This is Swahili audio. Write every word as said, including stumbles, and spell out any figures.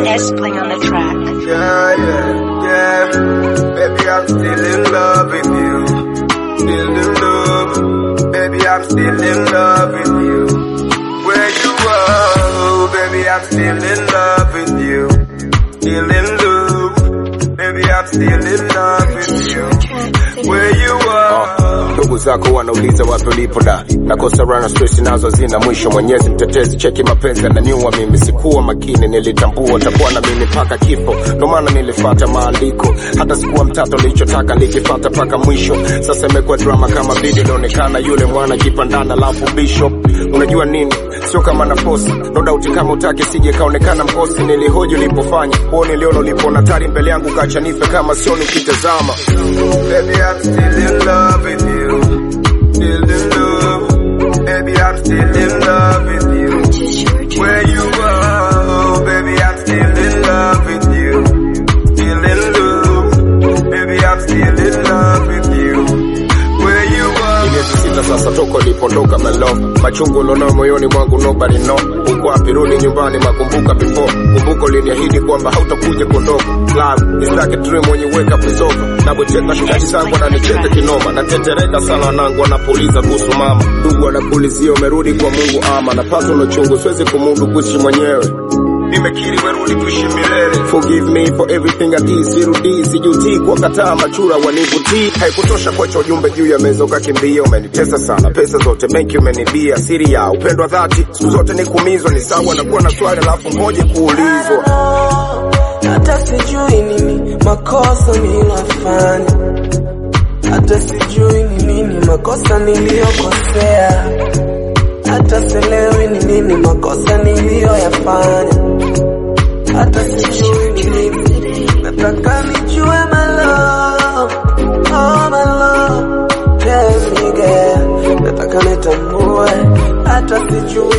S playing on the track. Yeah, yeah, yeah. Baby, I'm still in love with you. Still in love. Baby, I'm still in love with you. Where you are, baby, I'm still in love with you. Still in love. Baby, I'm still in love with you. Where you are. Ndugu zako wanauliza wapi ulipo da nakosa rana stress nazo zina mwisho. Mwenyezi mtetezi cheki mapenzi na niua mimi. Sikuwa makini nilitambua takuwa na mimi paka kifo. Ndo maana nilifuata maandiko. Hata sikuwa mtato nilichotaka nikifuata paka mwisho. Sasa imekuwa drama kama video inaonekana yule mwana kipandana lafu bishop. Unajua nini? Sio kama na force. No doubt kama utake sije kaonekana mkosi. Nilihoji ulipofanya. Huo niliona ulipona tari mbele yangu kacha nife kama sio nikitazama. Baby, I'm still in love with you. Still in love. Baby, I'm still in love with you. Where you are, baby, I'm still in love with you. Still in love. Baby, I'm still in love with you. Where you are. Sita sasa toko lipondoka my love. Machungu lono moyoni mwangu nobody know. Uko wapi rudi nyumbani makumbuka before. Kumbuko liniahidi kwamba hautakuja kuondoka. Love is like a dream when you wake up is over. Na bweteka shikaji zangu na nicheke kinoma. Na tetereka sana wanangu wanapuliza kuhusu mama. Ndugu wanakulizia umerudi kwa Mungu ama. Na pato lo chungu siwezi kumudu kuishi mwenyewe. Nimekiri werudi tuishi milele. Forgive me for everything I did. Sirudi sijuti kwa kataa machura wanivutii. Haikutosha kuacha ujumbe juu ya meza ukakimbia. Umenitesa sana pesa zote mengi umenibia. Siri ya upendo wa dhati siku zote ni kumizwa. Ni sawa na kuwa na swali alafu ngoje kuulizwa. Hata sijui nini makosa niliyofanya. Hata sijui ni nini makosa niliyokosea. Hata sielewi ni nini makosa niliyoyafanya. Hata sijui ni nini. Nataka nijue my love. Oh my love. Tell me girl. Nataka nitambue. Hata sijui